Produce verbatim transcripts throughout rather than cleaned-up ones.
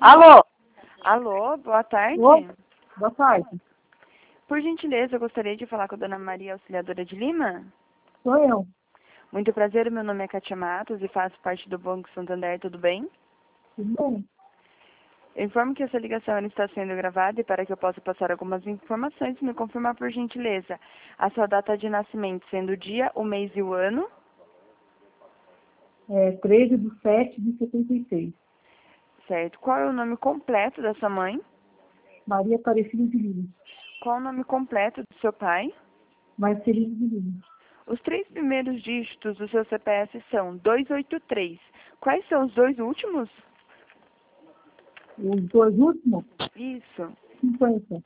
Alô? Alô, boa tarde. Oi? Boa tarde. Por gentileza, eu gostaria de falar com a dona Maria Auxiliadora de Lima. Sou eu. Muito prazer, meu nome é Katia Matos e faço parte do Banco Santander, tudo bem? Tudo bem? Eu informo que essa ligação ela está sendo gravada e para que eu possa passar algumas informações, me confirmar por gentileza a sua data de nascimento, sendo o dia, o mês e o ano. É treze de sete de setenta e seis. Certo. Qual é o nome completo da sua mãe? Maria Aparecida de Lima. Qual o nome completo do seu pai? Marcelino de Lima. Os três primeiros dígitos do seu C P F são duzentos e oitenta e três. Quais são os dois últimos? Os dois últimos, Isso. cinquenta.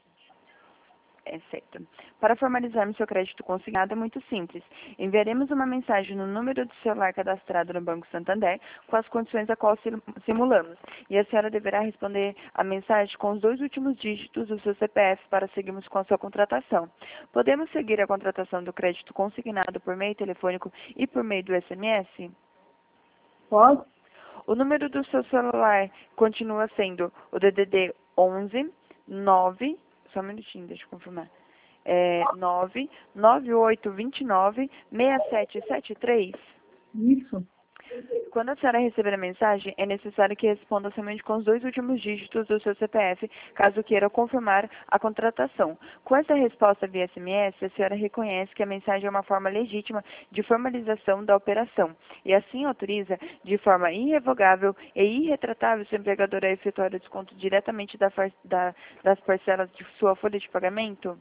É certo. Para formalizarmos seu crédito consignado é muito simples. Enviaremos uma mensagem no número de celular cadastrado no Banco Santander com as condições a qual sim- simulamos. E a senhora deverá responder a mensagem com os dois últimos dígitos do seu C P F para seguirmos com a sua contratação. Podemos seguir a contratação do crédito consignado por meio telefônico e por meio do S M S? Pode? O número do seu celular continua sendo o D D D onze nove, só um minutinho, deixa eu confirmar. É nove nove oito dois nove seis sete sete três. Isso. Quando a senhora receber a mensagem, é necessário que responda somente com os dois últimos dígitos do seu C P F, caso queira confirmar a contratação. Com essa resposta via S M S, a senhora reconhece que a mensagem é uma forma legítima de formalização da operação e assim autoriza, de forma irrevogável e irretratável, seu empregador a efetuar o desconto diretamente da, far- da- das parcelas de sua folha de pagamento?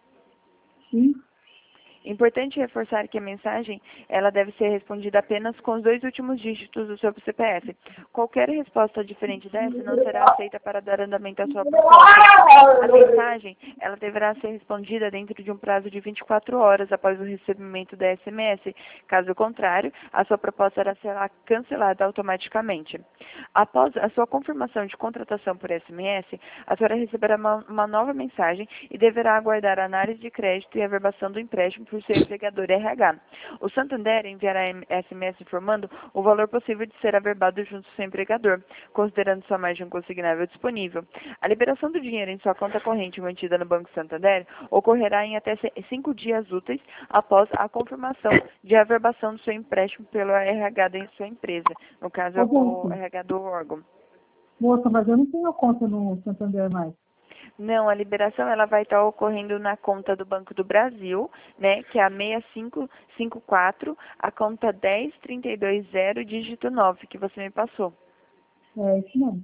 Sim. Importante reforçar que a mensagem ela deve ser respondida apenas com os dois últimos dígitos do seu C P F. Qualquer resposta diferente dessa não será aceita para dar andamento à sua proposta. A mensagem ela deverá ser respondida dentro de um prazo de vinte e quatro horas após o recebimento da S M S. Caso contrário, a sua proposta será cancelada automaticamente. Após a sua confirmação de contratação por S M S, a senhora receberá uma, uma nova mensagem e deverá aguardar a análise de crédito e a averbação do empréstimo por seu empregador R H. O Santander enviará S M S informando o valor possível de ser averbado junto ao seu empregador, considerando sua margem consignável disponível. A liberação do dinheiro em sua conta corrente mantida no Banco Santander ocorrerá em até cinco dias úteis após a confirmação de averbação do seu empréstimo pelo R H da sua empresa, no caso é Ô, o moça, R H do órgão. moça, mas eu não tenho conta no Santander mais. Não, a liberação ela vai estar ocorrendo na conta do Banco do Brasil, né, que é a seis cinco cinco quatro, a conta dez trinta e dois zero, dígito nove, que você me passou. É isso mesmo.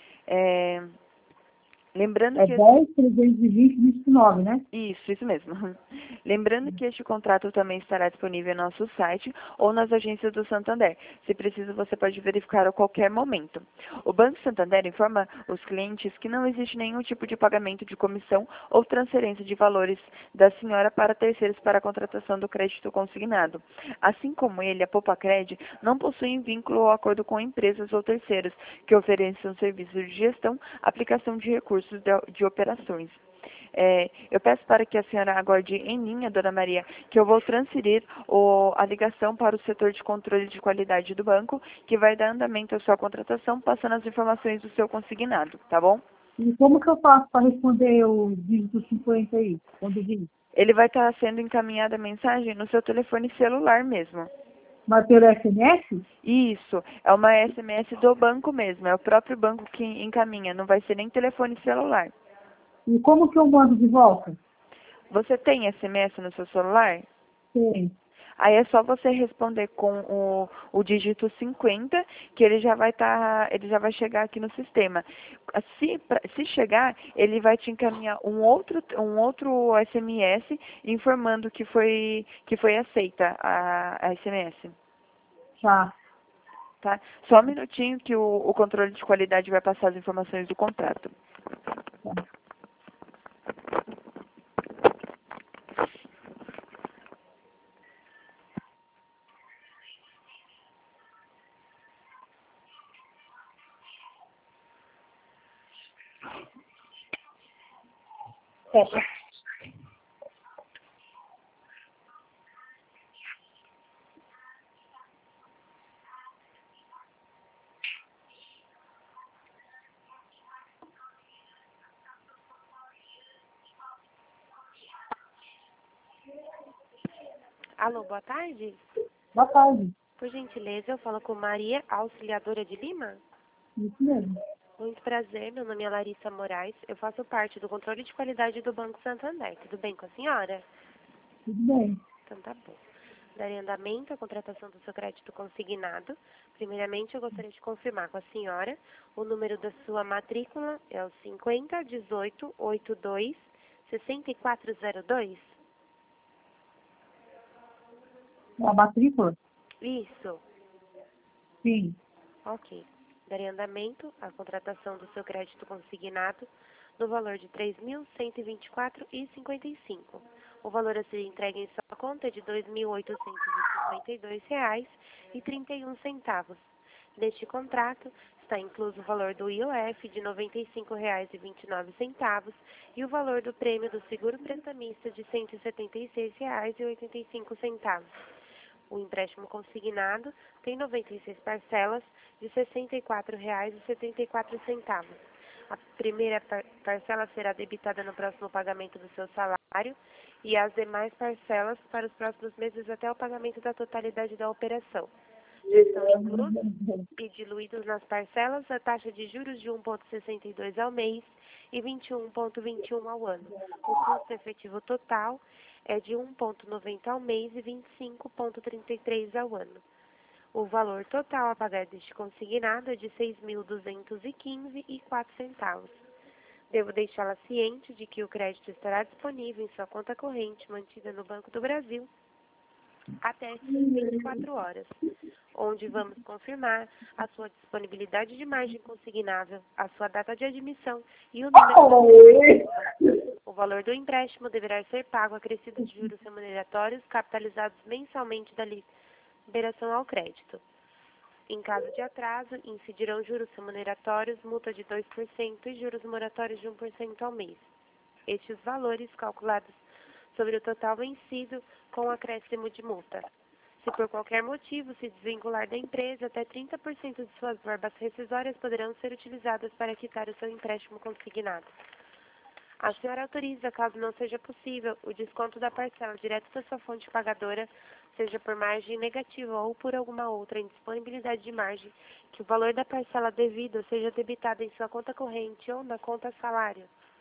É, lembrando É que esse dez, trezentos e vinte, vinte e nove, né? Isso, isso mesmo. Lembrando que este contrato também estará disponível no nosso site ou nas agências do Santander. Se preciso, você pode verificar a qualquer momento. O Banco Santander informa os clientes que não existe nenhum tipo de pagamento de comissão ou transferência de valores da senhora para terceiros para a contratação do crédito consignado. Assim como ele, a Popacred não possui vínculo ou acordo com empresas ou terceiros que ofereçam serviços de gestão, aplicação de recursos de, de operações. É, eu peço para que a senhora aguarde em linha, dona Maria, que eu vou transferir o, a ligação para o setor de controle de qualidade do banco, que vai dar andamento à sua contratação, passando as informações do seu consignado, tá bom? E como que eu faço para responder o dígito cinquenta aí? Quando vir? Ele vai estar sendo encaminhada a mensagem no seu telefone celular mesmo. Mas pelo S M S? Isso, é uma S M S do banco mesmo, é o próprio banco que encaminha, não vai ser nem telefone celular. E como que eu mando de volta? Você tem S M S no seu celular? Tem. Aí é só você responder com o, o dígito cinquenta, que ele já vai estar, ele já vai chegar aqui no sistema. Se, pra- se chegar, ele vai te encaminhar um outro, um outro S M S informando que foi, que foi aceita a, a S M S. Tá. Tá? Só um minutinho que o, o controle de qualidade vai passar as informações do contrato. Tá. É. Alô, boa tarde. Boa tarde. Por gentileza, eu falo com Maria, auxiliadora de Lima. Isso mesmo. Muito prazer, meu nome é Larissa Moraes. Eu faço parte do controle de qualidade do Banco Santander. Tudo bem com a senhora? Tudo bem. Então tá bom. Darei andamento à contratação do seu crédito consignado. Primeiramente, eu gostaria de confirmar com a senhora o número da sua matrícula é o cinquenta, dezoito, oitenta e dois, sessenta e quatro zero dois. A matrícula? Isso. Sim. Ok. Darei andamento à contratação do seu crédito consignado no valor de três mil cento e vinte e quatro reais e cinquenta e cinco centavos. O valor a ser entregue em sua conta é de dois mil oitocentos e cinquenta e dois reais e trinta e um centavos. Neste contrato está incluso o valor do I O F de noventa e cinco reais e vinte e nove centavos e o valor do prêmio do seguro prestamista de cento e setenta e seis reais e oitenta e cinco centavos. O empréstimo consignado tem noventa e seis parcelas de sessenta e quatro reais e setenta e quatro centavos. A primeira par parcela será debitada no próximo pagamento do seu salário e as demais parcelas para os próximos meses até o pagamento da totalidade da operação. Já estão inclusos e diluídos nas parcelas a taxa de juros de um vírgula sessenta e dois ao mês e vinte e um vírgula vinte e um ao ano. O custo efetivo total é de um vírgula noventa ao mês e vinte e cinco vírgula trinta e três ao ano. O valor total a pagar deste consignado é de seis mil duzentos e quinze reais e quatro centavos. Devo deixá-la ciente de que o crédito estará disponível em sua conta corrente mantida no Banco do Brasil até vinte e quatro horas, onde vamos confirmar a sua disponibilidade de margem consignável, a sua data de admissão e o número do O valor do empréstimo deverá ser pago acrescido de juros remuneratórios capitalizados mensalmente da liberação ao crédito. Em caso de atraso, incidirão juros remuneratórios, multa de dois por cento e juros moratórios de um por cento ao mês. Estes valores calculados sobre o total vencido com acréscimo de multa. Se por qualquer motivo se desvincular da empresa, até trinta por cento de suas verbas rescisórias poderão ser utilizadas para quitar o seu empréstimo consignado. A senhora autoriza, caso não seja possível, o desconto da parcela direto da sua fonte pagadora, seja por margem negativa ou por alguma outra indisponibilidade de margem, que o valor da parcela devida seja debitado em sua conta corrente ou na conta salário.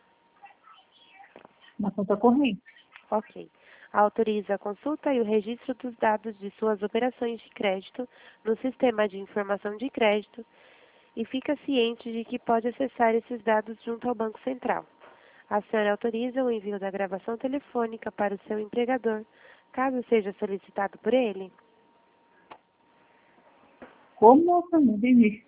Na conta corrente. Ok. Autoriza a consulta e o registro dos dados de suas operações de crédito no sistema de informação de crédito e fica ciente de que pode acessar esses dados junto ao Banco Central. A senhora autoriza o envio da gravação telefônica para o seu empregador, caso seja solicitado por ele? Como, moça? Não entendi.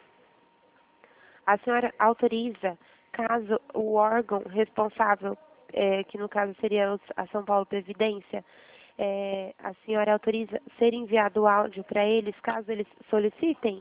A senhora autoriza, caso o órgão responsável, é, que no caso seria a São Paulo Previdência, é, a senhora autoriza ser enviado o áudio para eles, caso eles solicitem?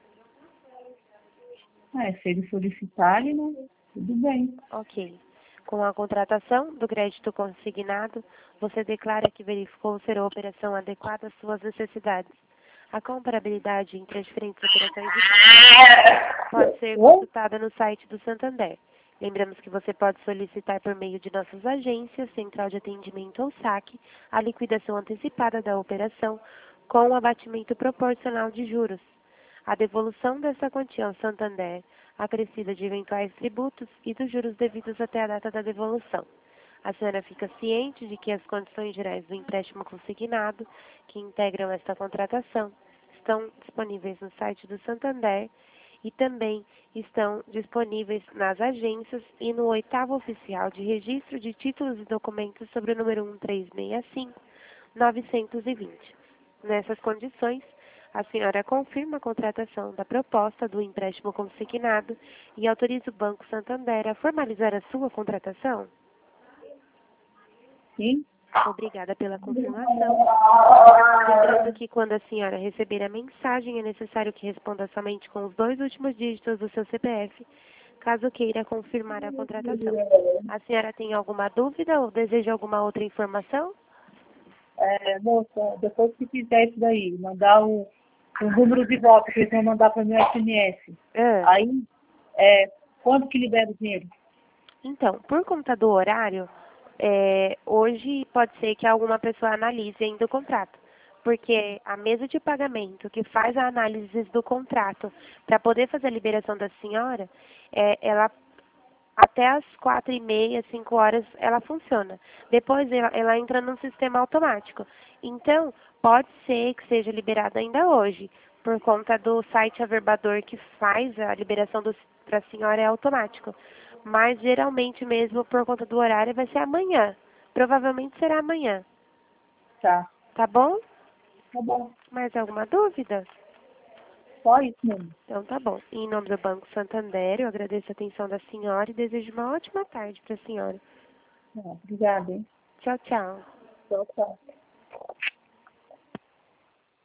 É, se eles solicitarem, né? Tudo bem. Ok. Com a contratação do crédito consignado, você declara que verificou ser a operação adequada às suas necessidades. A comparabilidade entre as diferentes operações de crédito pode ser consultada no site do Santander. Lembramos que você pode solicitar por meio de nossas agências, Central de Atendimento ou saque, a liquidação antecipada da operação com o abatimento proporcional de juros. A devolução dessa quantia ao Santander, acrescida de eventuais tributos e dos juros devidos até a data da devolução. A senhora fica ciente de que as condições gerais do empréstimo consignado, que integram esta contratação, estão disponíveis no site do Santander e também estão disponíveis nas agências e no oitavo oficial de registro de títulos e documentos sobre o número um três seis cinco nove dois zero. Nessas condições, a senhora confirma a contratação da proposta do empréstimo consignado e autoriza o Banco Santander a formalizar a sua contratação? Sim. Obrigada pela confirmação. Lembrando que quando a senhora receber a mensagem, é necessário que responda somente com os dois últimos dígitos do seu C P F, caso queira confirmar a contratação. A senhora tem alguma dúvida ou deseja alguma outra informação? É, moça, depois que fizer isso daí, mandar o, o número de voto que eles vão mandar para o meu S M S. Ah. Aí, é, quando que libera o dinheiro? Então, por conta do horário, É, hoje pode ser que alguma pessoa analise ainda o contrato, porque a mesa de pagamento que faz a análise do contrato para poder fazer a liberação da senhora, é, ela até as quatro e meia, cinco horas ela funciona. Depois ela, ela entra num sistema automático. Então, pode ser que seja liberada ainda hoje, por conta do site averbador que faz a liberação para a senhora é automático. Mas geralmente mesmo por conta do horário vai ser amanhã. Provavelmente será amanhã. Tá. Tá bom? Tá bom. Mais alguma dúvida? Só isso mesmo. Então tá bom. Em nome do Banco Santander, eu agradeço a atenção da senhora e desejo uma ótima tarde para a senhora. Ah, obrigada, hein? Tchau, tchau. Tchau, tchau.